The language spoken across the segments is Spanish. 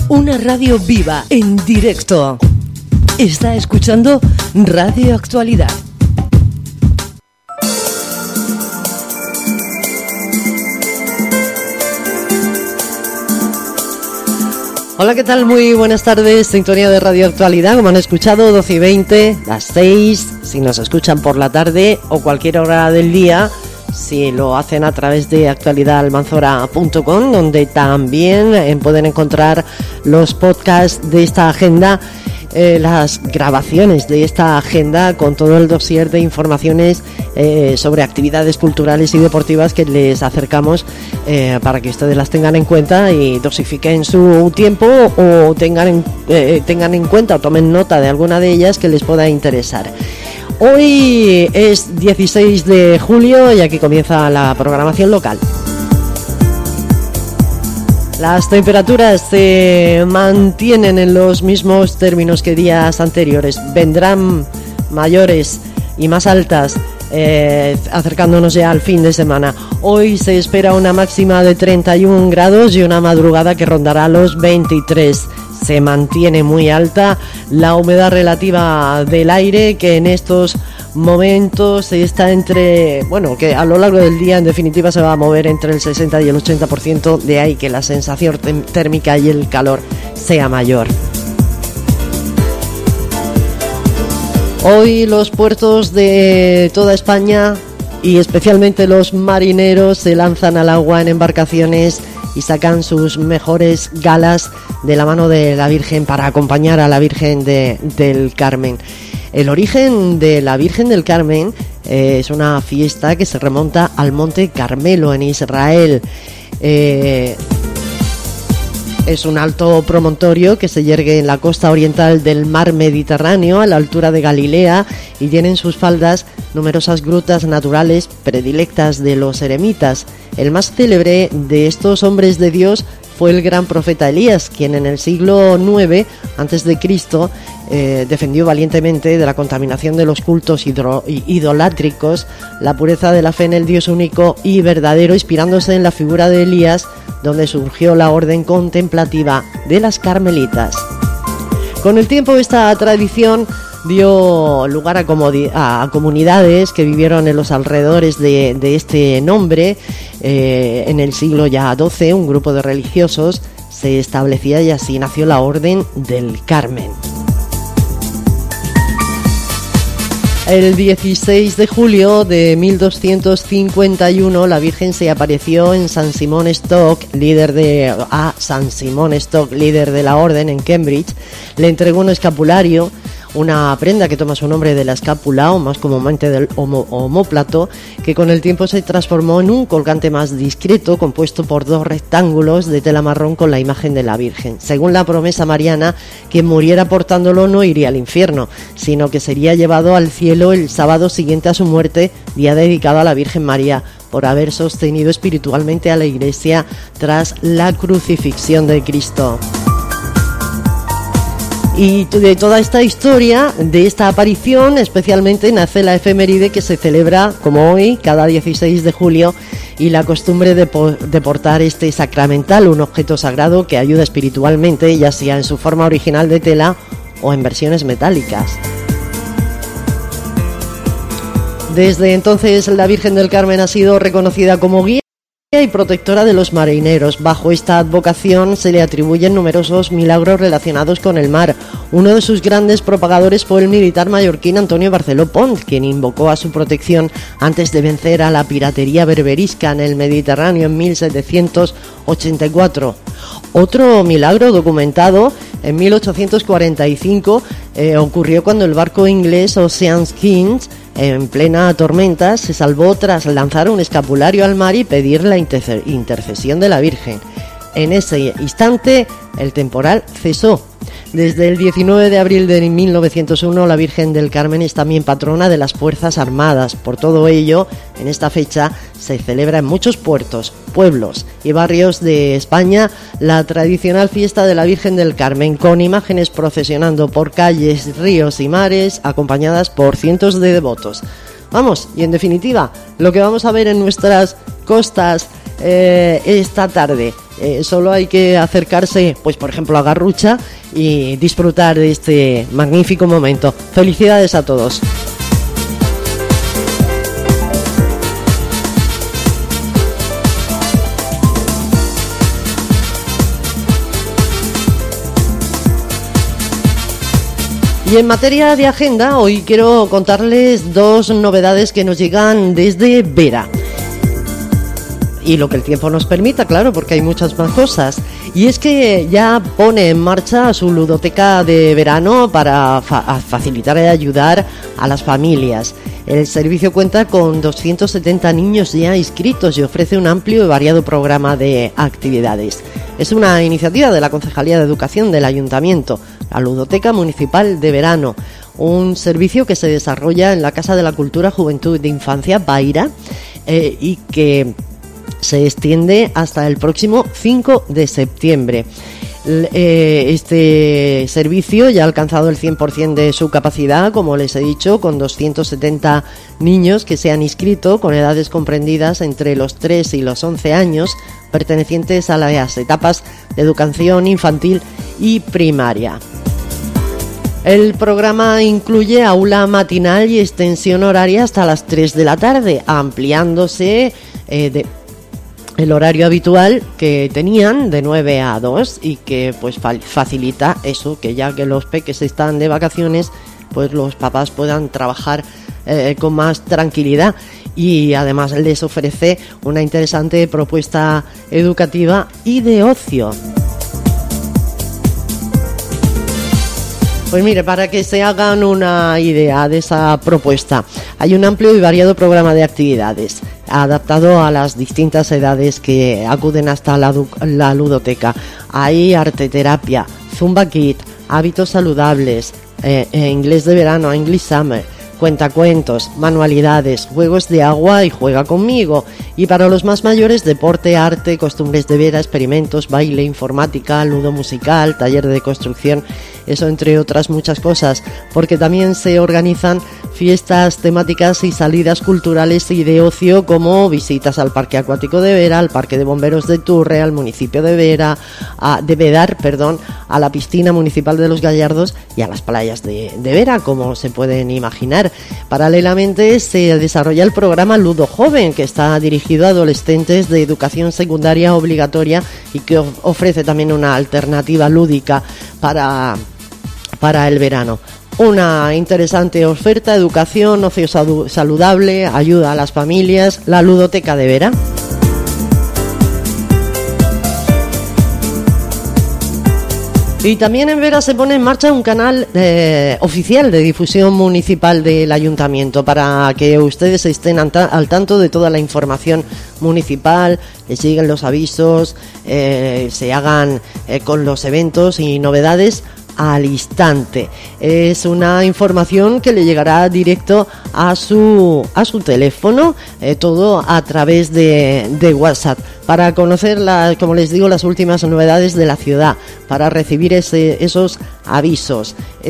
Una radio viva, en directo. Está escuchando Radio Actualidad. Hola, ¿qué tal? Muy buenas tardes, sintonía de Radio Actualidad. Como han escuchado, 12:20, las 6, si nos escuchan por la tarde o cualquier hora del día, si lo hacen a través de actualidadalmanzora.com, donde también pueden encontrar los podcasts de esta agenda, las grabaciones de esta agenda con todo el dossier de informaciones sobre actividades culturales y deportivas que les acercamos para que ustedes las tengan en cuenta y dosifiquen su tiempo o tengan en cuenta o tomen nota de alguna de ellas que les pueda interesar. Hoy es 16 de julio y aquí comienza la programación local. Las temperaturas se mantienen en los mismos términos que días anteriores. Vendrán mayores y más altas acercándonos ya al fin de semana. Hoy se espera una máxima de 31 grados y una madrugada que rondará los 23. Se mantiene muy alta la humedad relativa del aire, que en estos momentos está que a lo largo del día en definitiva se va a mover entre el 60 y el 80%, de ahí que la sensación térmica y el calor sea mayor. Hoy los puertos de toda España y especialmente los marineros se lanzan al agua en embarcaciones y sacan sus mejores galas de la mano de la Virgen para acompañar a la Virgen del Carmen. El origen de la Virgen del Carmen es una fiesta que se remonta al Monte Carmelo en Israel. Es un alto promontorio que se yergue en la costa oriental del mar Mediterráneo, a la altura de Galilea, y tiene en sus faldas numerosas grutas naturales predilectas de los eremitas. El más célebre de estos hombres de Dios fue el gran profeta Elías, quien en el siglo IX a.C. Defendió valientemente de la contaminación de los cultos idolátricos, la pureza de la fe en el Dios único y verdadero, inspirándose en la figura de Elías, donde surgió la orden contemplativa de las Carmelitas. Con el tiempo esta tradición dio lugar a comunidades que vivieron en los alrededores de este nombre. En el siglo ya XII un grupo de religiosos se establecía y así nació la Orden del Carmen. El 16 de julio de 1251 la Virgen se apareció en San Simón Stock, líder de la Orden en Cambridge. Le entregó un escapulario, una prenda que toma su nombre de la escápula o más comúnmente del omóplato, que con el tiempo se transformó en un colgante más discreto compuesto por dos rectángulos de tela marrón con la imagen de la Virgen. Según la promesa mariana, quien muriera portándolo no iría al infierno, sino que sería llevado al cielo el sábado siguiente a su muerte, día dedicado a la Virgen María, por haber sostenido espiritualmente a la Iglesia tras la crucifixión de Cristo. Y de toda esta historia, de esta aparición, especialmente nace la efeméride que se celebra, como hoy, cada 16 de julio, y la costumbre de portar este sacramental, un objeto sagrado que ayuda espiritualmente, ya sea en su forma original de tela o en versiones metálicas. Desde entonces, la Virgen del Carmen ha sido reconocida como guía y protectora de los marineros. Bajo esta advocación se le atribuyen numerosos milagros relacionados con el mar. Uno de sus grandes propagadores fue el militar mallorquín Antonio Barceló Pont, quien invocó a su protección antes de vencer a la piratería berberisca en el Mediterráneo en 1784. Otro milagro documentado en 1845 ocurrió cuando el barco inglés Ocean Kings, en plena tormenta, se salvó tras lanzar un escapulario al mar y pedir la intercesión de la Virgen. En ese instante, el temporal cesó. Desde el 19 de abril de 1901, la Virgen del Carmen es también patrona de las Fuerzas Armadas. Por todo ello, en esta fecha se celebra en muchos puertos, pueblos y barrios de España la tradicional fiesta de la Virgen del Carmen, con imágenes procesionando por calles, ríos y mares, acompañadas por cientos de devotos. Vamos, y en definitiva, lo que vamos a ver en nuestras costas esta tarde Solo hay que acercarse, pues por ejemplo a Garrucha y disfrutar de este magnífico momento. Felicidades a todos. Y en materia de agenda, hoy quiero contarles dos novedades que nos llegan desde Vera. Y lo que el tiempo nos permita, claro, porque hay muchas más cosas. Y es que ya pone en marcha su ludoteca de verano para facilitar y ayudar a las familias. El servicio cuenta con 270 niños ya inscritos y ofrece un amplio y variado programa de actividades. Es una iniciativa de la Concejalía de Educación del Ayuntamiento, la Ludoteca Municipal de Verano, un servicio que se desarrolla en la Casa de la Cultura, Juventud e Infancia, Baira, y que se extiende hasta el próximo 5 de septiembre. Este servicio ya ha alcanzado el 100% de su capacidad, como les he dicho, con 270 niños que se han inscrito con edades comprendidas entre los 3 y los 11 años, pertenecientes a las etapas de educación infantil y primaria. El programa incluye aula matinal y extensión horaria hasta las 3 de la tarde, ampliándose el horario habitual que tenían de 9 a 2 y que pues facilita eso, que ya que los peques están de vacaciones, pues los papás puedan trabajar con más tranquilidad, y además les ofrece una interesante propuesta educativa y de ocio. Pues mire, para que se hagan una idea de esa propuesta, hay un amplio y variado programa de actividades adaptado a las distintas edades que acuden hasta la ludoteca. Hay arteterapia, Zumba Kid, hábitos saludables, inglés de verano, English Summer, cuentacuentos, manualidades, juegos de agua y juega conmigo. Y para los más mayores, deporte, arte, costumbres de Vera, experimentos, baile, informática, ludo musical, taller de construcción, eso entre otras muchas cosas, porque también se organizan fiestas temáticas y salidas culturales y de ocio, como visitas al Parque Acuático de Vera, al Parque de Bomberos de Turre, al municipio de Vera, de Vedar, a la piscina municipal de Los Gallardos y a las playas de Vera, como se pueden imaginar. Paralelamente se desarrolla el programa Ludo Joven, que está dirigido a adolescentes de educación secundaria obligatoria y que ofrece también una alternativa lúdica para el verano. Una interesante oferta, educación, ocio saludable, ayuda a las familias, la ludoteca de Vera. Y también en Vera se pone en marcha un canal oficial de difusión municipal del ayuntamiento para que ustedes estén al tanto de toda la información municipal, que siguen los avisos, se hagan con los eventos y novedades al instante. Es una información que le llegará directo a su teléfono, todo a través de WhatsApp, para conocer, como les digo, las últimas novedades de la ciudad, para recibir esos avisos.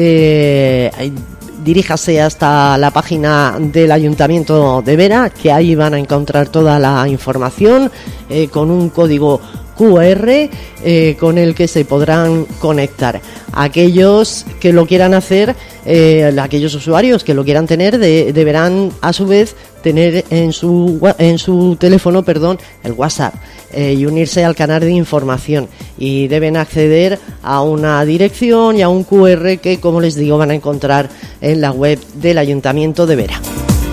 Diríjase hasta la página del Ayuntamiento de Vera, que ahí van a encontrar toda la información, con un código QR con el que se podrán conectar. Aquellos que lo quieran hacer, aquellos usuarios que lo quieran tener, deberán a su vez tener en su teléfono, el WhatsApp, y unirse al canal de información, y deben acceder a una dirección y a un QR que, como les digo, van a encontrar en la web del Ayuntamiento de Vera.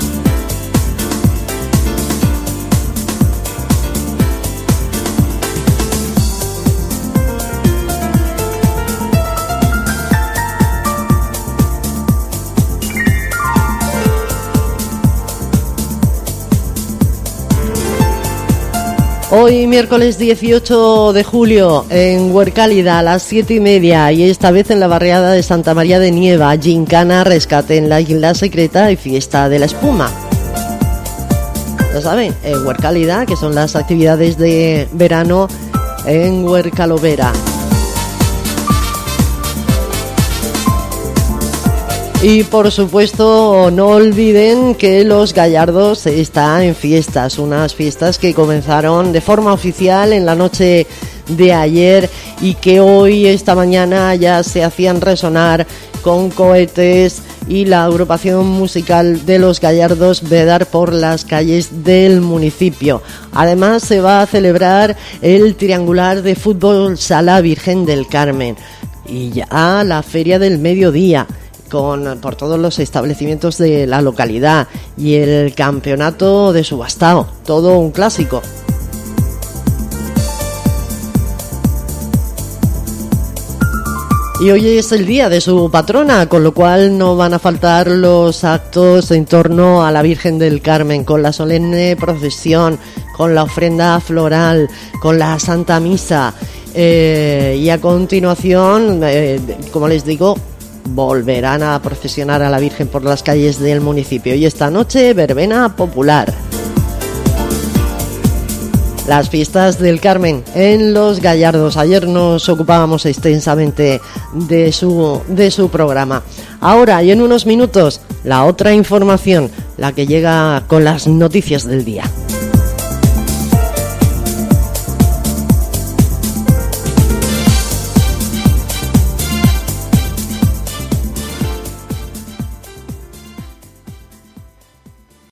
Hoy miércoles 18 de julio en Huercálida a las 7:30, y esta vez en la barriada de Santa María de Nieva, gincana, rescate en la isla secreta y fiesta de la espuma. Ya saben, en Huercálida, que son las actividades de verano en Huercalovera. Y por supuesto no olviden que Los Gallardos está en fiestas, unas fiestas que comenzaron de forma oficial en la noche de ayer y que hoy, esta mañana, ya se hacían resonar con cohetes y la agrupación musical de los Gallardos Vedar por las calles del municipio. Además, se va a celebrar el triangular de fútbol Sala Virgen del Carmen y ya la Feria del Mediodía por todos los establecimientos de la localidad y el campeonato de subastao, todo un clásico. Y hoy es el día de su patrona, con lo cual no van a faltar los actos en torno a la Virgen del Carmen, con la solemne procesión, con la ofrenda floral, con la Santa Misa. Y a continuación, como les digo, volverán a procesionar a la Virgen por las calles del municipio. Y esta noche, verbena popular. Las fiestas del Carmen en Los Gallardos. Ayer nos ocupábamos extensamente de su programa. Ahora y en unos minutos, la otra información, la que llega con las noticias del día.